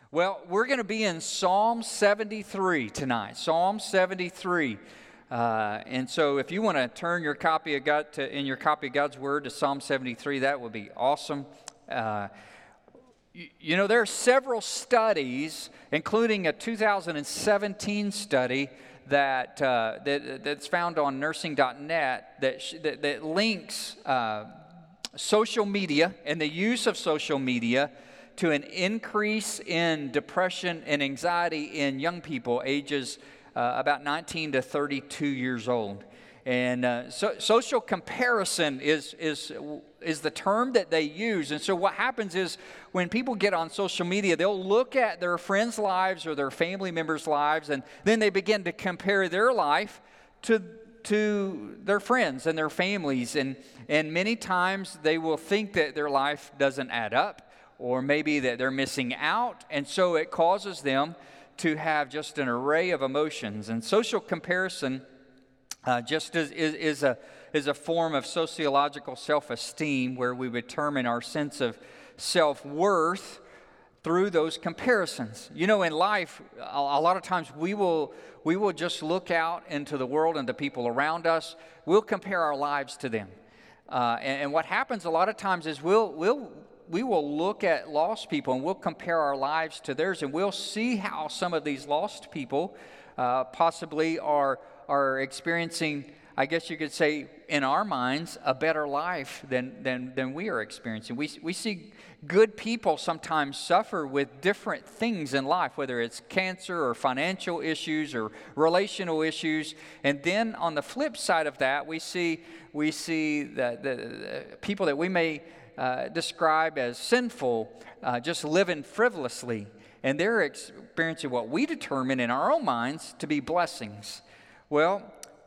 Well, we're going to be in Psalm 73 tonight. Psalm 73. And so if you want to turn your copy of God in your copy of God's Word to Psalm 73, that would be awesome. There are several studies, including a 2017 study that's found on nursing.net that links social media and the use of social media to an increase in depression and anxiety in young people ages about 19 to 32 years old. And social comparison is the term that they use. And so what happens is when people get on social media, they'll look at their friends' lives or their family members' lives, and then they begin to compare their life to their friends and their families. And many times they will think that their life doesn't add up, or maybe that they're missing out, and so it causes them to have just an array of emotions. And social comparison just is a form of sociological self-esteem, where we determine our sense of self-worth through those comparisons. In life, a lot of times we will just look out into the world and the people around us. We'll compare our lives to them, and what happens a lot of times is we will look at lost people and we'll compare our lives to theirs, and we'll see how some of these lost people possibly are experiencing, I guess you could say, in our minds, a better life than we are experiencing. We see good people sometimes suffer with different things in life, whether it's cancer or financial issues or relational issues. And then on the flip side of that, we see that the people that we may describe as sinful, just living frivolously, and they're experiencing what we determine in our own minds to be blessings. Well,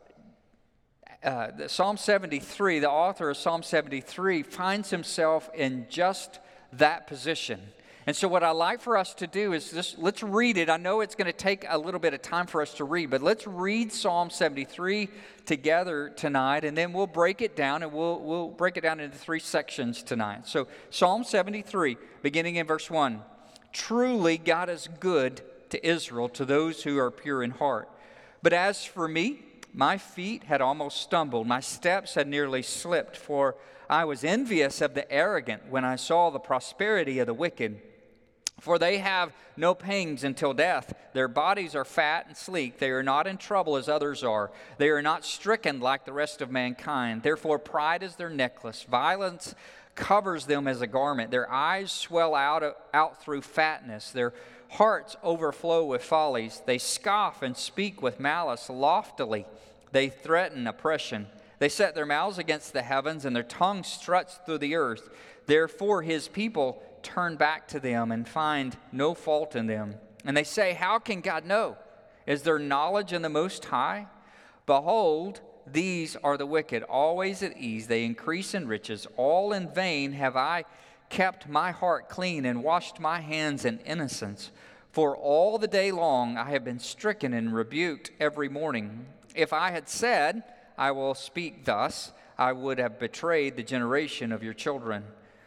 Psalm 73, the author of Psalm 73 finds himself in just that position. And so what I'd like for us to do is let's read it. I know it's going to take a little bit of time for us to read, but let's read Psalm 73 together tonight, and then we'll break it down, and we'll break it down into three sections tonight. So Psalm 73, beginning in verse 1. Truly God is good to Israel, to those who are pure in heart. But as for me, my feet had almost stumbled, my steps had nearly slipped, for I was envious of the arrogant when I saw the prosperity of the wicked. For they have no pangs until death. Their bodies are fat and sleek. They are not in trouble as others are. They are not stricken like the rest of mankind. Therefore pride is their necklace. Violence covers them as a garment. Their eyes swell out through fatness. Their hearts overflow with follies. They scoff and speak with malice loftily. They threaten oppression. They set their mouths against the heavens, and their tongue struts through the earth. Therefore his people turn back to them and find no fault in them. And they say, how can God know? Is there knowledge in the Most High? Behold, these are the wicked, always at ease. They increase in riches. All in vain have I kept my heart clean and washed my hands in innocence. For all the day long I have been stricken and rebuked every morning. If I had said, I will speak thus, I would have betrayed the generation of your children.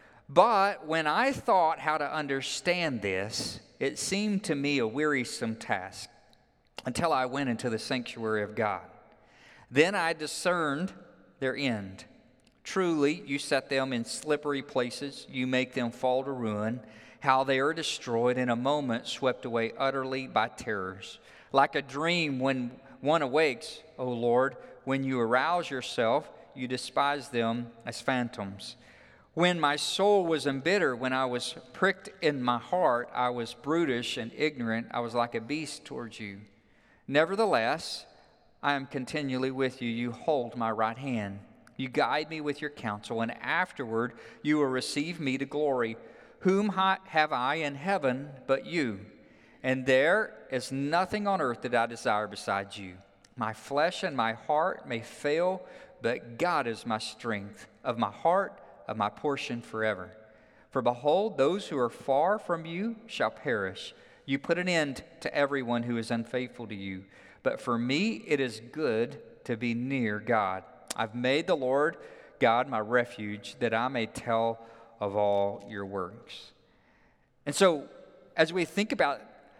But when I thought how to understand this, it seemed to me a wearisome task until I went into the sanctuary of God. Then I discerned their end. Truly, you set them in slippery places. You make them fall to ruin. How they are destroyed in a moment, swept away utterly by terrors. Like a dream when one awakes, O Lord, when you arouse yourself, you despise them as phantoms. When my soul was embittered, when I was pricked in my heart, I was brutish and ignorant. I was like a beast towards you. Nevertheless, I am continually with you. You hold my right hand. You guide me with your counsel, and afterward you will receive me to glory. Whom have I in heaven but you? And there is nothing on earth that I desire besides you. My flesh and my heart may fail, but God is my strength of my heart, of my portion forever. For behold, those who are far from you shall perish. You put an end to everyone who is unfaithful to you. But for me it is good to be near God. I've made the Lord God my refuge, that I may tell of all your works. And so as we think about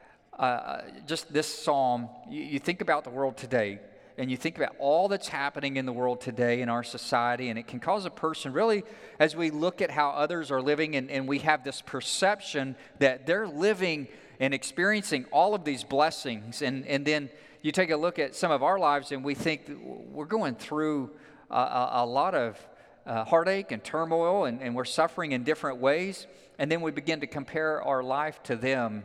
just this psalm, you think about the world today, and you think about all that's happening in the world today in our society, and it can cause a person really, as we look at how others are living, and we have this perception that they're living and experiencing all of these blessings, and then you take a look at some of our lives, and we think we're going through a lot of heartache and turmoil, and we're suffering in different ways, and then we begin to compare our life to them.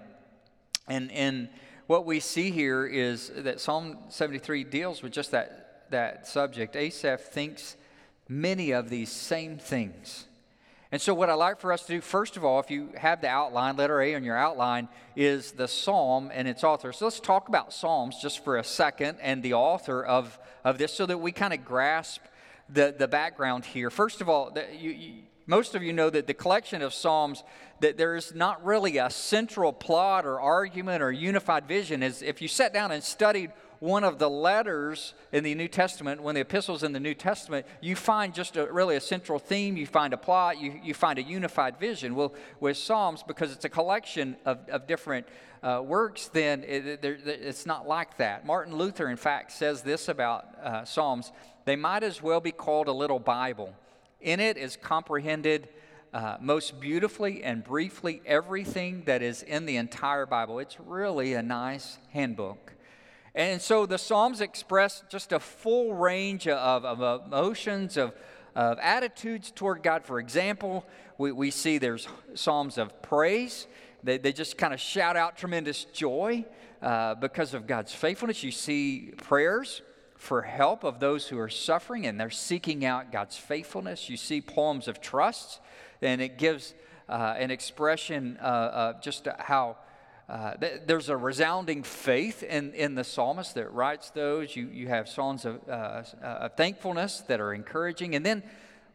And what we see here is that Psalm 73 deals with just that subject. Asaph thinks many of these same things. And so what I'd like for us to do, first of all, if you have the outline, letter A on your outline, is the psalm and its author. So let's talk about Psalms just for a second and the author of this so that we kind of grasp the background here. First of all, most of you know that the collection of Psalms, that there is not really a central plot or argument or unified vision. As if you sat down and studied one of the letters in the New Testament, one of the epistles in the New Testament, you find just really a central theme, you find a plot, you find a unified vision. Well, with Psalms, because it's a collection of different works, then it's not like that. Martin Luther, in fact, says this about Psalms: they might as well be called a little Bible. In it is comprehended most beautifully and briefly everything that is in the entire Bible. It's really a nice handbook. And so the Psalms express just a full range of emotions, of attitudes toward God. For example, we see there's Psalms of praise. They just kind of shout out tremendous joy because of God's faithfulness. You see prayers for help of those who are suffering, and they're seeking out God's faithfulness. You see poems of trust, and it gives an expression of just how there's a resounding faith in the psalmist that writes those. You have songs of thankfulness that are encouraging, and then,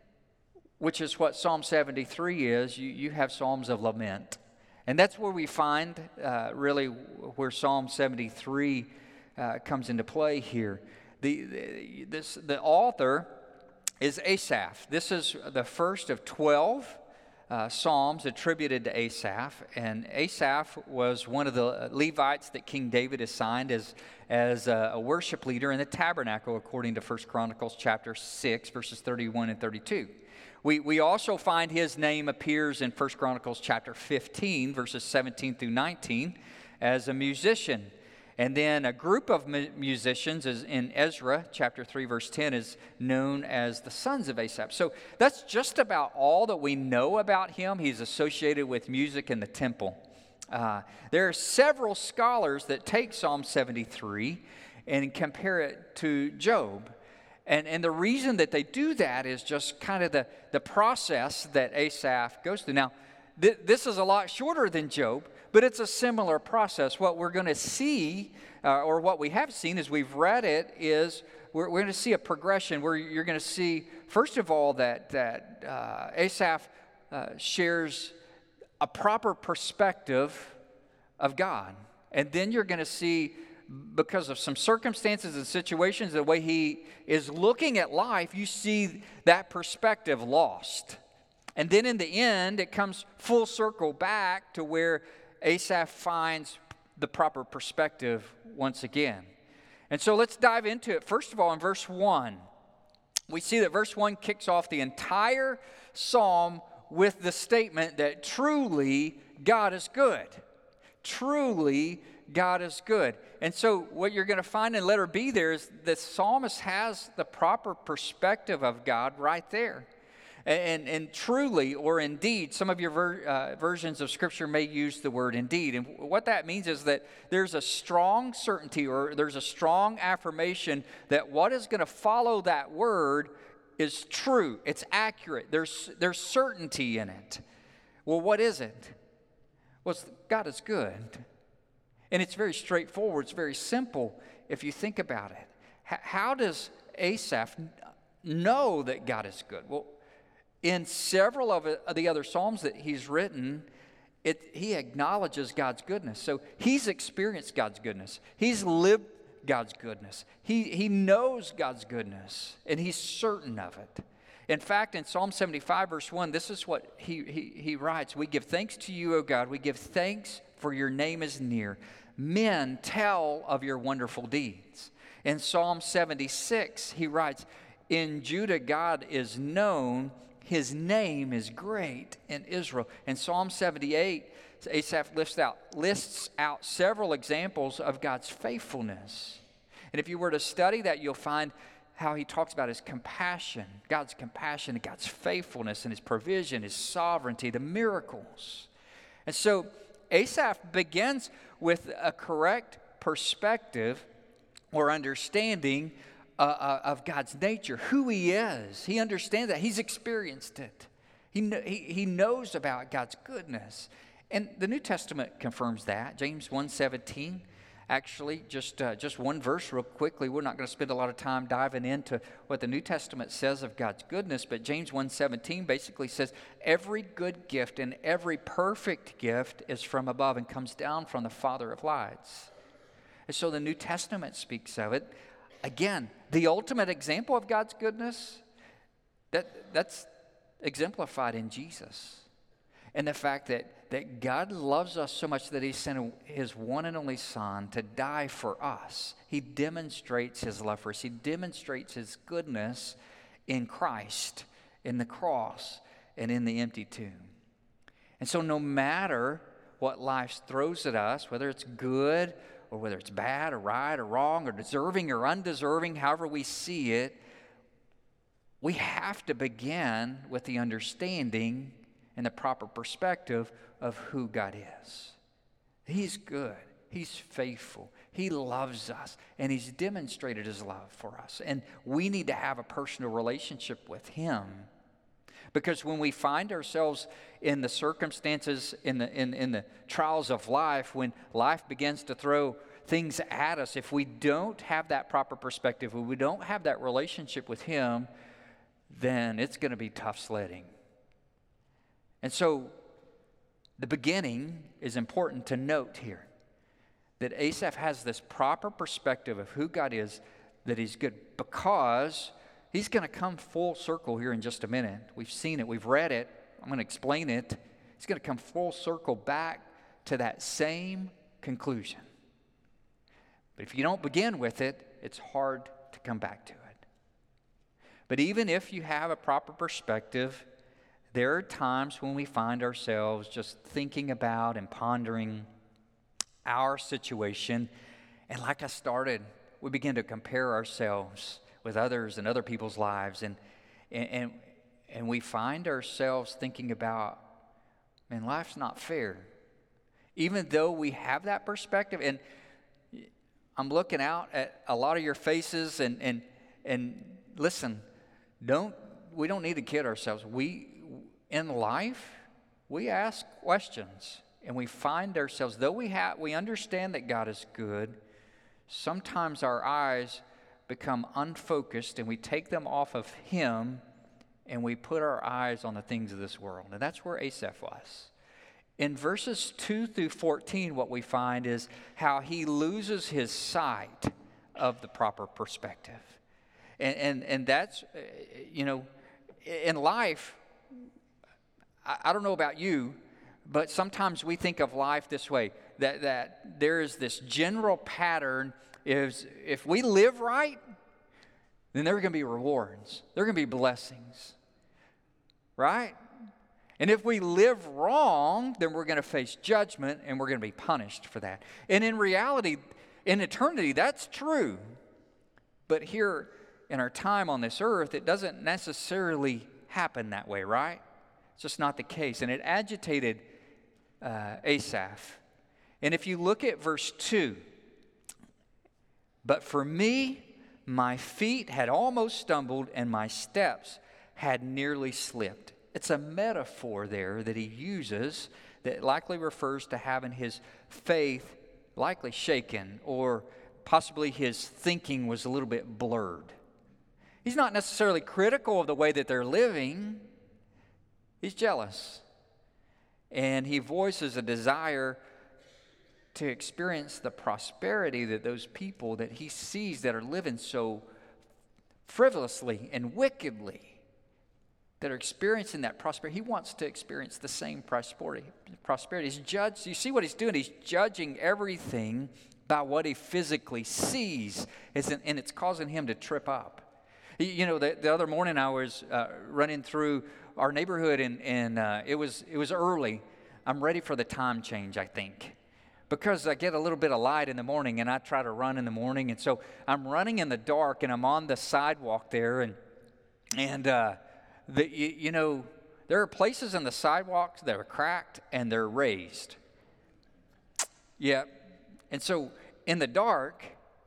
which is what Psalm 73 is, you have psalms of lament. And that's where we find really where Psalm 73 comes into play here. The author is Asaph. This is the first of 12 psalms attributed to Asaph, and Asaph was one of the Levites that King David assigned as a worship leader in the tabernacle, according to 1 Chronicles chapter 6, verses 31 and 32. We also find his name appears in 1 Chronicles chapter 15, verses 17 through 19, as a musician. And then a group of musicians is in Ezra chapter 3, verse 10, is known as the sons of Asaph. So that's just about all that we know about him. He's associated with music in the temple. There are several scholars that take Psalm 73 and compare it to Job. And the reason that they do that is just kind of the process that Asaph goes through. Now, this is a lot shorter than Job, but it's a similar process. What we're going to see, or what we have seen as we've read it, is we're going to see a progression where you're going to see, first of all, that Asaph shares a proper perspective of God. And then you're going to see, because of some circumstances and situations, the way he is looking at life, you see that perspective lost. And then in the end, it comes full circle back to where Asaph finds the proper perspective once again. And so let's dive into it. First of all, in verse 1, we see that verse 1 kicks off the entire psalm with the statement that truly God is good. Truly God is good. And so what you're going to find in letter B there is the psalmist has the proper perspective of God right there. And truly, or indeed, some of your versions of Scripture may use the word indeed. And what that means is that there's a strong certainty, or there's a strong affirmation that what is going to follow that word is true. It's accurate. There's certainty in it. Well, what is it? Well, God is good. And it's very straightforward. It's very simple if you think about it. How does Asaph know that God is good? Well, in several of the other Psalms that he's written, he acknowledges God's goodness. So he's experienced God's goodness. He's lived God's goodness. He knows God's goodness, and he's certain of it. In fact, in Psalm 75, verse 1, this is what he writes. We give thanks to you, O God. We give thanks for your name is near. Men tell of your wonderful deeds. In Psalm 76, he writes, in Judah God is known, his name is great in Israel. In Psalm 78, Asaph lists out several examples of God's faithfulness. And if you were to study that, you'll find how he talks about his compassion, God's compassion, and God's faithfulness, and his provision, his sovereignty, the miracles. And so Asaph begins with a correct perspective or understanding of God's nature, who he is. He understands that. He's experienced it. He knows about God's goodness. And the New Testament confirms that. James 1:17, actually, just one verse real quickly. We're not going to spend a lot of time diving into what the New Testament says of God's goodness, but James 1:17 basically says, every good gift and every perfect gift is from above and comes down from the Father of lights. And so the New Testament speaks of it. Again, the ultimate example of God's goodness, that's exemplified in Jesus. And the fact that God loves us so much that he sent his one and only Son to die for us. He demonstrates his love for us. He demonstrates his goodness in Christ, in the cross, and in the empty tomb. And so no matter what life throws at us, whether it's good or whether it's bad or right or wrong or deserving or undeserving, however we see it, we have to begin with the understanding and the proper perspective of who God is. He's good. He's faithful. He loves us. And he's demonstrated his love for us. And we need to have a personal relationship with him. Because when we find ourselves in the circumstances, in the trials of life, when life begins to throw things at us, if we don't have that proper perspective, if we don't have that relationship with him, then it's going to be tough sledding. And so the beginning is important to note here, that Asaph has this proper perspective of who God is, that he's good, because he's going to come full circle here in just a minute. We've seen it. We've read it. I'm going to explain it. He's going to come full circle back to that same conclusion. But if you don't begin with it, it's hard to come back to it. But even if you have a proper perspective, there are times when we find ourselves just thinking about and pondering our situation. And like I started, we begin to compare ourselves with others and other people's lives. And we find ourselves thinking about, man, life's not fair. Even though we have that perspective, and I'm looking out at a lot of your faces, and listen, we don't need to kid ourselves. In life, we ask questions, and we find ourselves, though we understand that God is good, sometimes our eyes become unfocused, and we take them off of him, and we put our eyes on the things of this world. And that's where Asaph was. In verses 2 through 14, what we find is how he loses his sight of the proper perspective. And that's, in life, I don't know about you, but sometimes we think of life this way, that there is this general pattern is if we live right, then there are going to be rewards. There are going to be blessings, right? And if we live wrong, then we're going to face judgment and we're going to be punished for that. And in reality, in eternity, that's true. But here in our time on this earth, it doesn't necessarily happen that way, right? It's just not the case. And it agitated Asaph. And if you look at verse 2, but for me, my feet had almost stumbled and my steps had nearly slipped. It's a metaphor there that he uses that likely refers to having his faith likely shaken, or possibly his thinking was a little bit blurred. He's not necessarily critical of the way that they're living. He's jealous. And he voices a desire to experience the prosperity that those people that he sees that are living so frivolously and wickedly, that are experiencing that prosperity, he wants to experience the same prosperity. He's judged. You see what he's doing? He's judging everything by what he physically sees, and it's causing him to trip up. You know, the other morning I was running through our neighborhood, and it was early. I'm ready for the time change, I think, because I get a little bit of light in the morning, and I try to run in the morning, and so I'm running in the dark, and I'm on the sidewalk there, and you know, there are places in the sidewalks that are cracked and they're raised. Yeah, and so in the dark,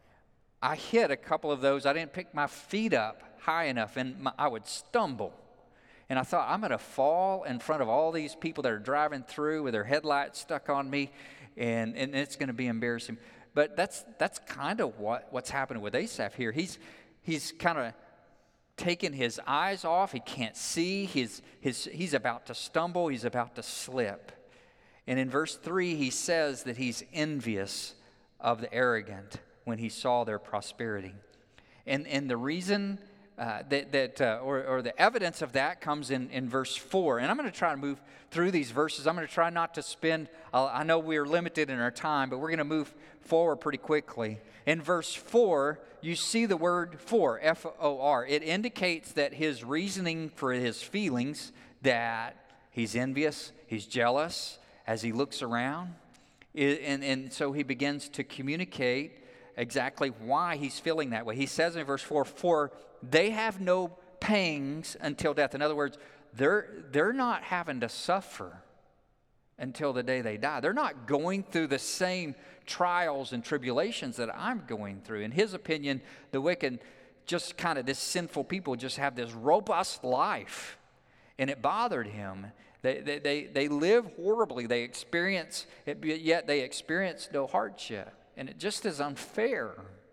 I hit a couple of those. I didn't pick my feet up high enough, and I would stumble. And I thought, I'm going to fall in front of all these people that are driving through with their headlights stuck on me, and it's going to be embarrassing. But that's kind of what's happening with Asaph here. He's kind of taken his eyes off. He can't see. He's about to stumble. He's about to slip. And in verse 3, he says that he's envious of the arrogant when he saw their prosperity. And the reason or the evidence of that comes in verse 4. And I'm going to try to move through these verses. I'm going to try not to spend, I know we're limited in our time, but we're going to move forward pretty quickly. In verse 4, you see the word for, F-O-R. It indicates that his reasoning for his feelings, that he's envious, he's jealous as he looks around. And so he begins to communicate exactly why he's feeling that way. He says in verse 4, for they have no pangs until death. In other words, they're not having to suffer until the day they die. They're not going through the same trials and tribulations that I'm going through. In his opinion, the wicked, just kind of this sinful people, just have this robust life. And it bothered him. They live horribly. They experience it, yet they experience no hardship. And it just is unfair.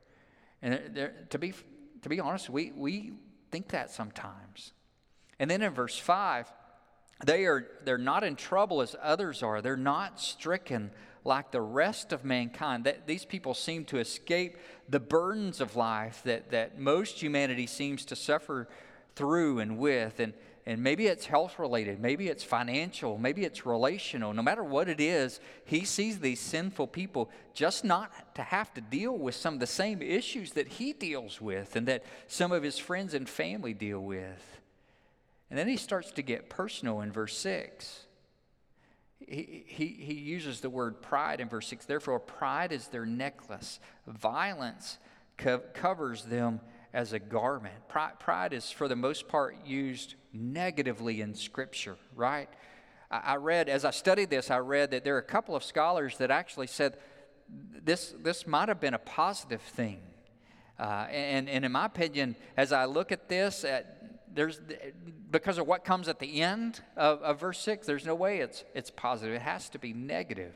And to be honest, we think that sometimes. And then in verse 5, they're not in trouble as others are. They're not stricken like the rest of mankind. These people seem to escape the burdens of life that most humanity seems to suffer through and with. And maybe it's health related, maybe it's financial, maybe it's relational. No matter what it is, he sees these sinful people just not to have to deal with some of the same issues that he deals with and that some of his friends and family deal with. And then he starts to get personal in verse 6. He uses the word pride in verse 6. Therefore, pride is their necklace. Violence covers them as a garment. Pride is, for the most part, used negatively in Scripture, right? I read, as I studied this, I read that there are a couple of scholars that actually said this might have been a positive thing. And in my opinion, as I look at this, because of what comes at the end of verse 6, there's no way it's positive. It has to be negative.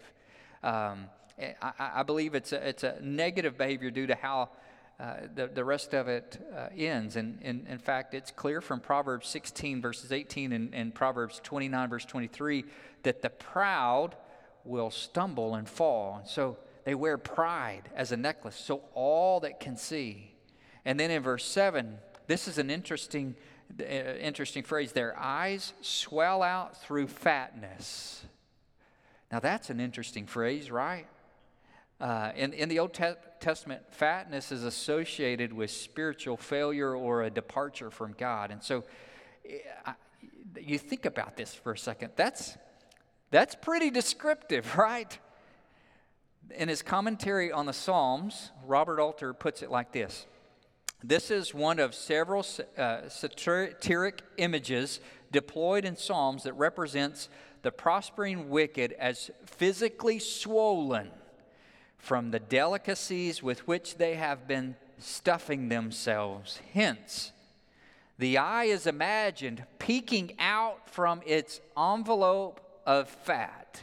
I believe it's a negative behavior due to how the rest of it ends. And in fact, it's clear from Proverbs 16, verses 18, and Proverbs 29, verse 23, that the proud will stumble and fall. And so they wear pride as a necklace, so all that can see. And then in verse 7, this is an interesting phrase. Their eyes swell out through fatness. Now that's an interesting phrase, right? In the Old Testament, fatness is associated with spiritual failure or a departure from God. And so you think about this for a second. That's pretty descriptive, right? In his commentary on the Psalms, Robert Alter puts it like this. This is one of several satiric images deployed in Psalms that represents the prospering wicked as physically swollen from the delicacies with which they have been stuffing themselves. Hence, the eye is imagined peeking out from its envelope of fat.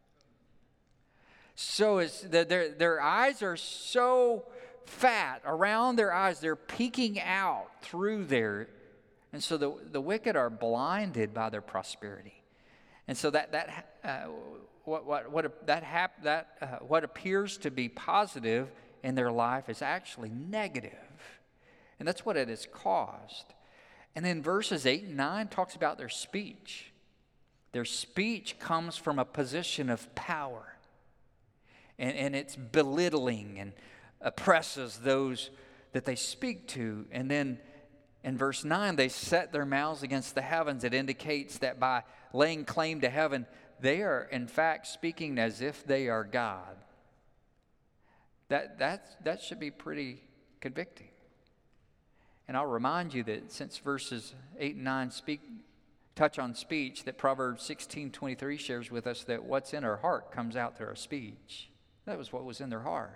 So their eyes are so fat around their eyes, they're peeking out through there. And so the wicked are blinded by their prosperity. And so what appears to be positive in their life is actually negative. And that's what it has caused. And then verses 8 and 9 talks about their speech. Their speech comes from a position of power. And it's belittling and oppresses those that they speak to. And then in verse 9, they set their mouths against the heavens. It indicates that by laying claim to heaven, they are in fact speaking as if they are God. That should be pretty convicting. And I'll remind you that since verses 8 and 9 touch on speech, that Proverbs 16:23 shares with us that what's in our heart comes out through our speech. That was what was in their heart.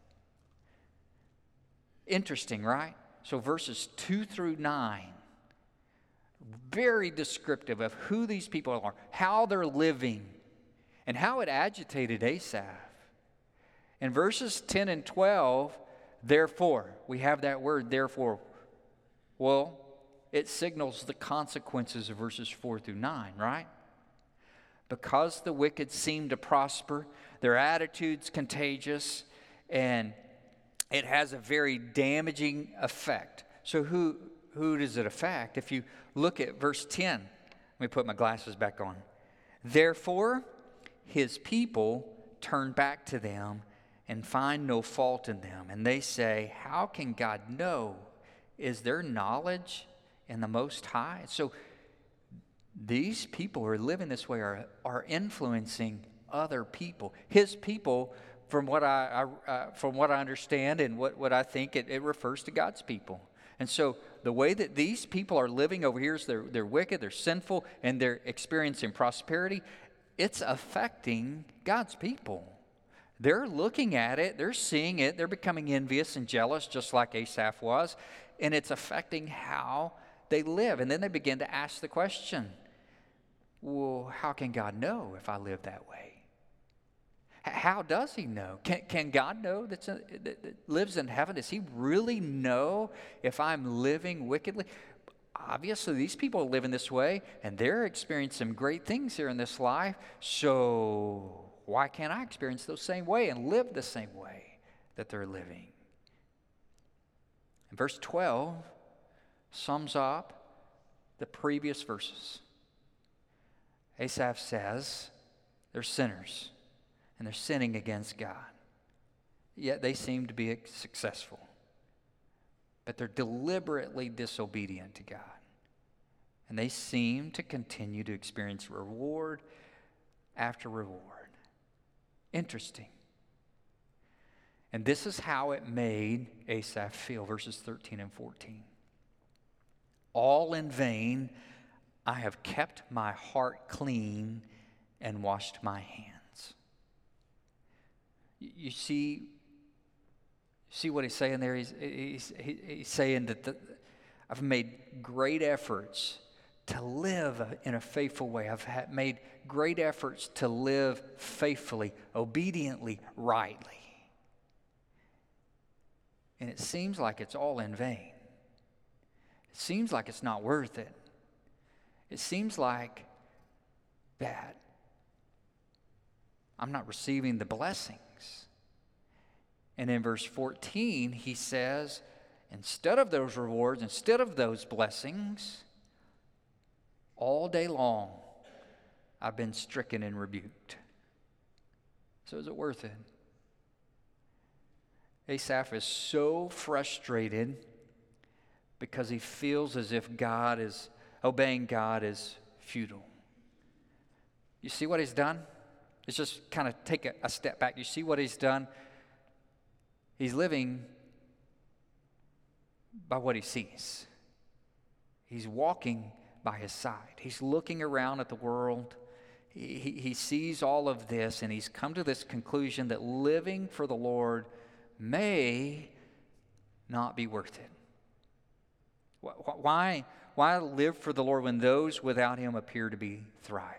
Interesting, right? So verses 2 through 9, very descriptive of who these people are, how they're living, and how it agitated Asaph. In verses 10 and 12, therefore, we have that word, therefore. Well, it signals the consequences of verses 4 through 9, right? Because the wicked seem to prosper, their attitude's contagious, and it has a very damaging effect. So who does it affect? If you look at verse 10, let me put my glasses back on. Therefore, his people turn back to them and find no fault in them. And they say, how can God know? Is there knowledge in the Most High? So these people who are living this way are influencing other people. His people, from what I understand and what I think, it refers to God's people. And so the way that these people are living over here is they're wicked, they're sinful, and they're experiencing prosperity. It's affecting God's people. They're looking at it, they're seeing it, they're becoming envious and jealous, just like Asaph was, and it's affecting how they live. And then they begin to ask the question, well, how can God know if I live that way? How does he know? Can God know that lives in heaven? Does he really know if I'm living wickedly? Obviously, these people are living this way, and they're experiencing some great things here in this life. So why can't I experience those same way and live the same way that they're living? And verse 12 sums up the previous verses. Asaph says they're sinners and they're sinning against God. Yet they seem to be successful. But they're deliberately disobedient to God. And they seem to continue to experience reward after reward. Interesting. And this is how it made Asaph feel, verses 13 and 14. All in vain, I have kept my heart clean and washed my hands. You see what he's saying there? He's saying that I've made great efforts to live in a faithful way. I've made great efforts to live faithfully, obediently, rightly. And it seems like it's all in vain. It seems like it's not worth it. It seems like that I'm not receiving the blessings. And in verse 14, he says, instead of those rewards, instead of those blessings, all day long, I've been stricken and rebuked. So is it worth it? Asaph is so frustrated because he feels as if obeying God is futile. You see what he's done? Let's just kind of take a step back. You see what he's done? He's living by what he sees. He's walking by his side. He's looking around at the world. He sees all of this, and he's come to this conclusion that living for the Lord may not be worth it. Why live for the Lord when those without him appear to be thriving?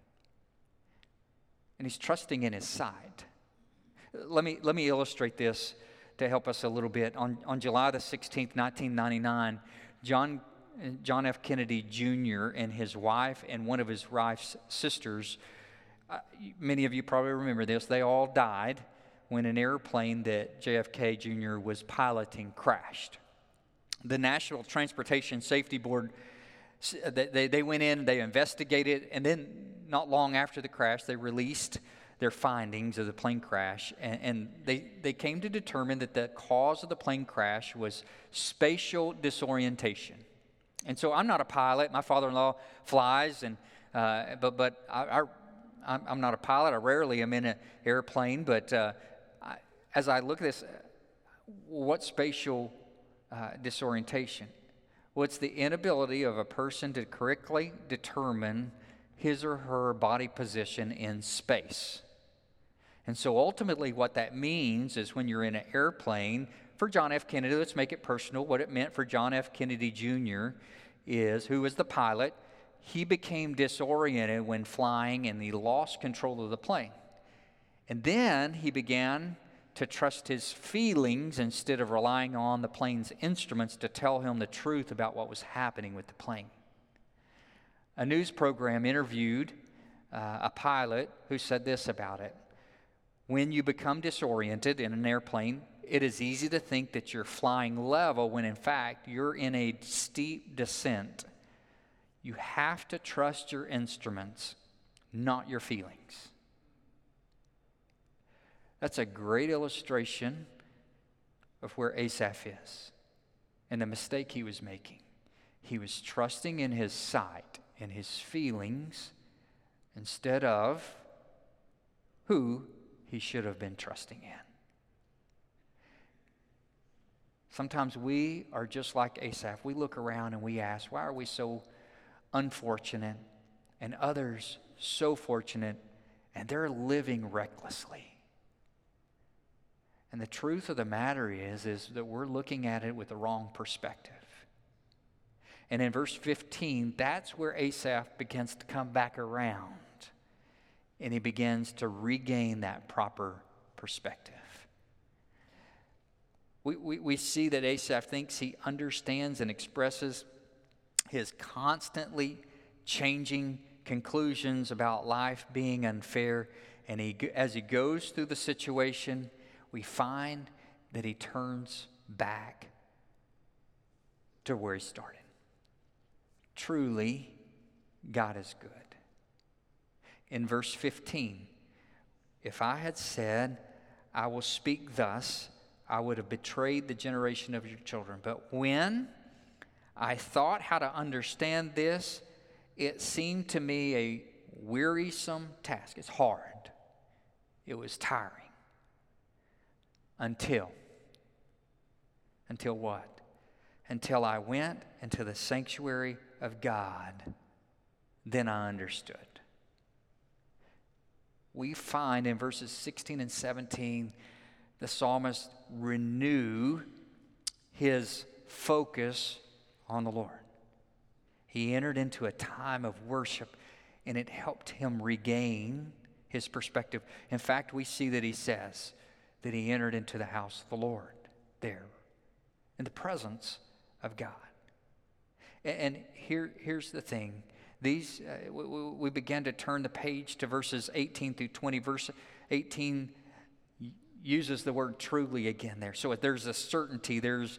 And he's trusting in his sight. Let me illustrate this to help us a little bit. On July the 16th, 1999, John F. Kennedy Jr. and his wife and one of his wife's sisters, many of you probably remember this, they all died when an airplane that JFK Jr. was piloting crashed. The National Transportation Safety Board, they went in, they investigated, and then not long after the crash, they released their findings of the plane crash, and they came to determine that the cause of the plane crash was spatial disorientation. And so I'm not a pilot. My father-in-law flies, but I'm not a pilot. I rarely am in an airplane, but as I look at this, what spatial disorientation? Well, it's the inability of a person to correctly determine his or her body position in space. And so ultimately what that means is when you're in an airplane, for John F. Kennedy, let's make it personal, what it meant for John F. Kennedy Jr. is, who was the pilot, he became disoriented when flying and he lost control of the plane. And then he began to trust his feelings instead of relying on the plane's instruments to tell him the truth about what was happening with the plane. A news program interviewed a pilot who said this about it. When you become disoriented in an airplane, it is easy to think that you're flying level when in fact you're in a steep descent. You have to trust your instruments, not your feelings. That's a great illustration of where Asaph is and the mistake he was making. He was trusting in his sight and his feelings instead of who he should have been trusting in. Sometimes we are just like Asaph. We look around and we ask, why are we so unfortunate and others so fortunate and they're living recklessly? And the truth of the matter is that we're looking at it with the wrong perspective. And in verse 15, that's where Asaph begins to come back around. And he begins to regain that proper perspective. We see that Asaph thinks he understands and expresses his constantly changing conclusions about life being unfair. And as he goes through the situation, we find that he turns back to where he started. Truly, God is good. In verse 15, if I had said, I will speak thus, I would have betrayed the generation of your children. But when I thought how to understand this, it seemed to me a wearisome task. It's hard. It was tiring. Until what? Until I went into the sanctuary of God, then I understood. We find in verses 16 and 17, the psalmist renew his focus on the Lord. He entered into a time of worship, and it helped him regain his perspective. In fact, we see that he says that he entered into the house of the Lord there, in the presence of God. And here's the thing. We began to turn the page to verses 18 through 20. Verse 18 uses the word truly again there. So there's a certainty.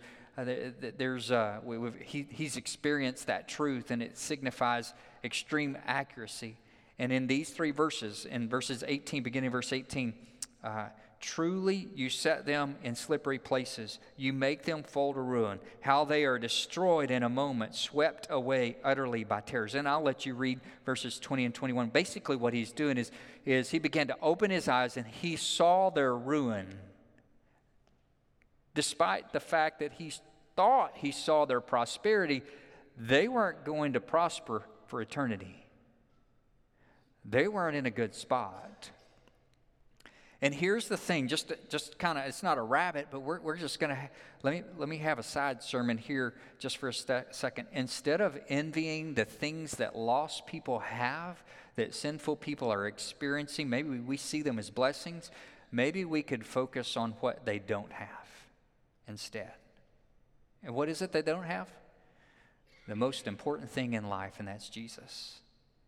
He's experienced that truth, and it signifies extreme accuracy. And in these three verses, in verses 18, beginning verse 18, truly you set them in slippery places. You make them fall to ruin. How they are destroyed in a moment, swept away utterly by terrors. And I'll let you read verses 20 and 21. Basically what he's doing is he began to open his eyes and he saw their ruin. Despite the fact that he thought he saw their prosperity, they weren't going to prosper for eternity. They weren't in a good spot. And here's the thing, just kind of, it's not a rabbit, but we're just going to, let me have a side sermon here just for a second. Instead of envying the things that lost people have, that sinful people are experiencing, maybe we see them as blessings, maybe we could focus on what they don't have instead. And what is it they don't have? The most important thing in life, and that's Jesus.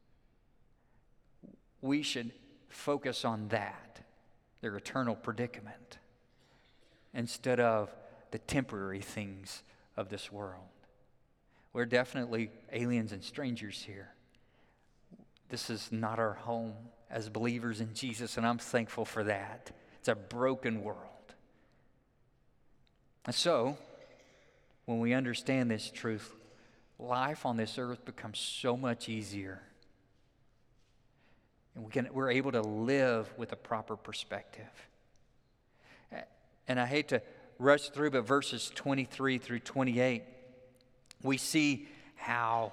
We should focus on that, their eternal predicament, instead of the temporary things of this world. We're definitely aliens and strangers here. This is not our home as believers in Jesus, and I'm thankful for that. It's a broken world. And so, when we understand this truth, life on this earth becomes so much easier. And we're able to live with a proper perspective. And I hate to rush through, but verses 23 through 28, we see how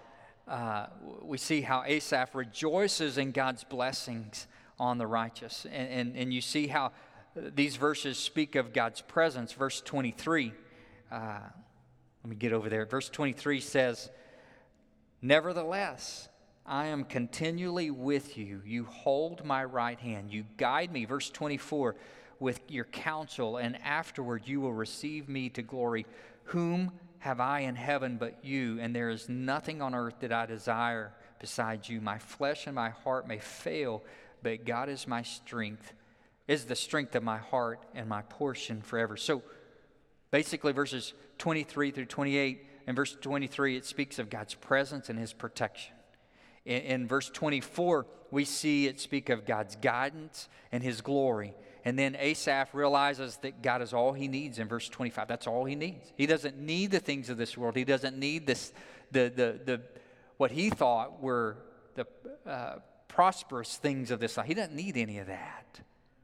Asaph rejoices in God's blessings on the righteous. And you see how these verses speak of God's presence. Verse 23, let me get over there. Verse 23 says, "Nevertheless, I am continually with you. You hold my right hand. You guide me," verse 24, "with your counsel, and afterward you will receive me to glory. Whom have I in heaven but you? And there is nothing on earth that I desire besides you. My flesh and my heart may fail, but God is my strength, is the strength of my heart and my portion forever." So basically verses 23 through 28, and verse 23, it speaks of God's presence and his protection. In verse 24, we see it speak of God's guidance and his glory. And then Asaph realizes that God is all he needs in verse 25. That's all he needs. He doesn't need the things of this world. He doesn't need this, the what he thought were the prosperous things of this life. He doesn't need any of that.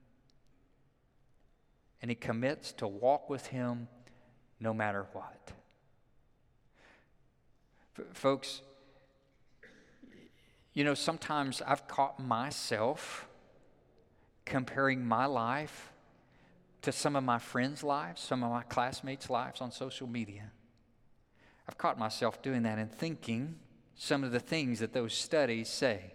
And he commits to walk with him no matter what. Folks, you know, sometimes I've caught myself comparing my life to some of my friends' lives, some of my classmates' lives on social media. I've caught myself doing that and thinking some of the things that those studies say.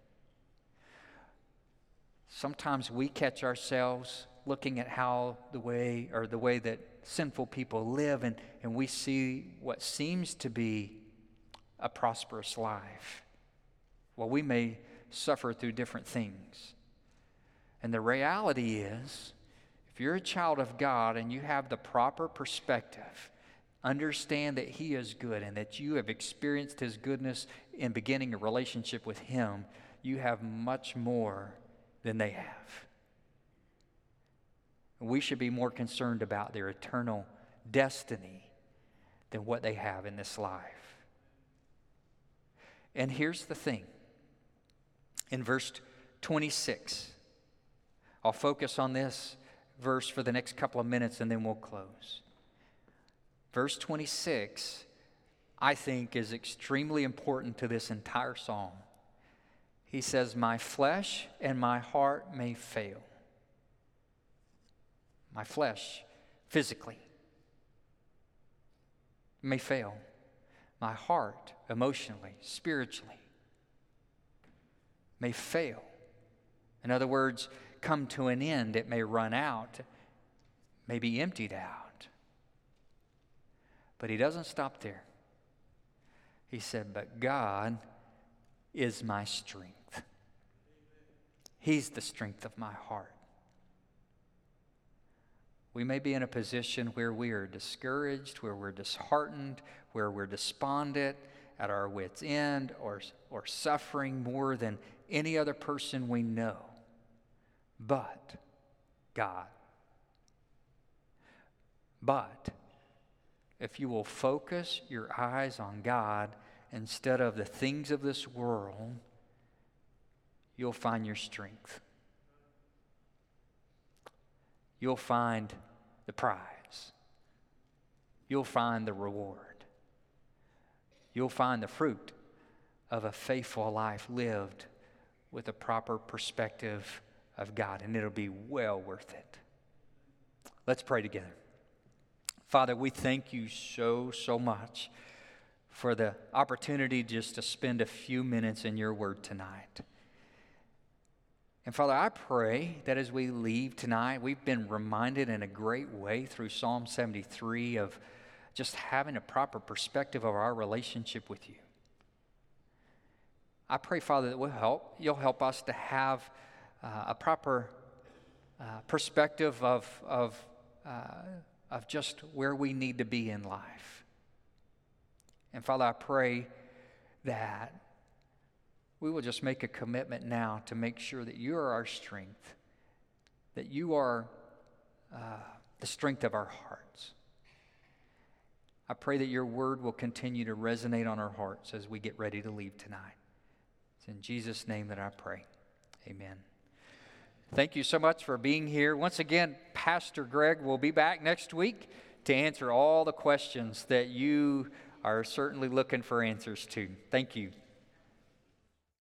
Sometimes we catch ourselves looking at how the way that sinful people live, and we see what seems to be a prosperous life. Well, we may suffer through different things. And the reality is, if you're a child of God and you have the proper perspective, understand that he is good and that you have experienced his goodness in beginning a relationship with him, you have much more than they have. We should be more concerned about their eternal destiny than what they have in this life. And here's the thing. In verse 26, I'll focus on this verse for the next couple of minutes and then we'll close. Verse 26, I think, is extremely important to this entire psalm. He says, "My flesh and my heart may fail." My flesh, physically, may fail. My heart, emotionally, spiritually, may fail. In other words, come to an end. It may run out, may be emptied out. But he doesn't stop there. He said, "But God is my strength." He's the strength of my heart. We may be in a position where we are discouraged, where we're disheartened, where we're despondent, at our wits' end, or suffering more than any other person we know. But God. But if you will focus your eyes on God instead of the things of this world, you'll find your strength. You'll find the prize. You'll find the reward. You'll find the fruit of a faithful life lived with a proper perspective of God, and it'll be well worth it. Let's pray together. Father, we thank you so much for the opportunity just to spend a few minutes in your word tonight. And Father, I pray that as we leave tonight, we've been reminded in a great way through Psalm 73 of just having a proper perspective of our relationship with you. I pray, Father, that you'll help us to have a proper perspective of just where we need to be in life. And Father, I pray that we will just make a commitment now to make sure that you are our strength, that you are the strength of our hearts. I pray that your word will continue to resonate on our hearts as we get ready to leave tonight. It's in Jesus' name that I pray. Amen. Thank you so much for being here. Once again, Pastor Greg will be back next week to answer all the questions that you are certainly looking for answers to. Thank you.